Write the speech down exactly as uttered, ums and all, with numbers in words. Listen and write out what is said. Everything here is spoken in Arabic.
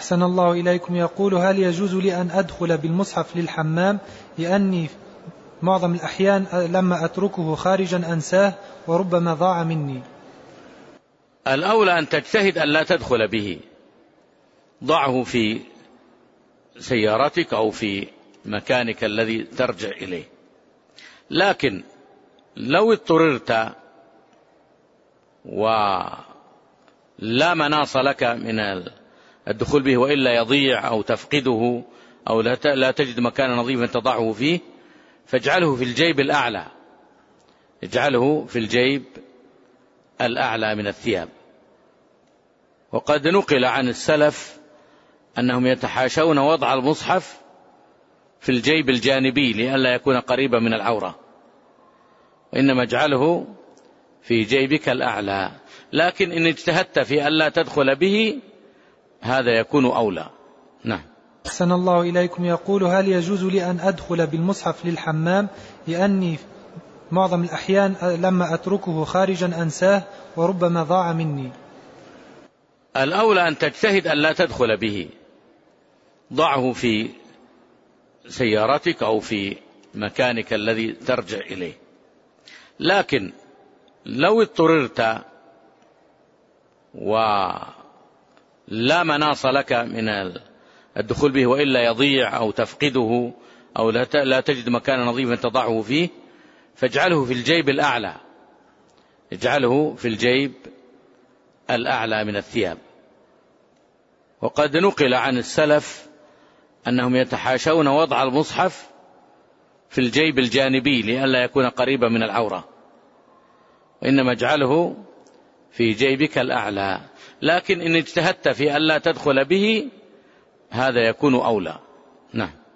أحسن الله إليكم. يقول: هل يجوز لي أن أدخل بالمصحف للحمام لأني معظم الأحيان لما أتركه خارجا أنساه وربما ضاع مني؟ الأولى أن تجتهد أن لا تدخل به، ضعه في سيارتك أو في مكانك الذي ترجع إليه. لكن لو اضطررت ولا مناص لك من الدخول به وإلا يضيع أو تفقده أو لا تجد مكانا نظيفا تضعه فيه، فاجعله في الجيب الأعلى، اجعله في الجيب الأعلى من الثياب. وقد نقل عن السلف أنهم يتحاشون وضع المصحف في الجيب الجانبي لئلا يكون قريبا من العورة، وإنما اجعله في جيبك الأعلى. لكن إن اجتهدت في ألا تدخل به هذا يكون أولى. نعم. أحسن الله إليكم. يقول: هل يجوز لي أن أدخل بالمصحف للحمام لأني معظم الأحيان لما أتركه خارجا أنساه وربما ضاع مني؟ الأولى أن تجتهد أن لا تدخل به، ضعه في سيارتك أو في مكانك الذي ترجع إليه. لكن لو اضطررت ولا مناص لك من الدخول به وإلا يضيع أو تفقده أو لا تجد مكانا نظيفا تضعه فيه، فاجعله في الجيب الأعلى، اجعله في الجيب الأعلى من الثياب. وقد نقل عن السلف أنهم يتحاشون وضع المصحف في الجيب الجانبي لئلا يكون قريبا من العورة، وإنما اجعله في جيبك الأعلى. لكن إن اجتهدت في ألا تدخل به هذا يكون أولى. نعم.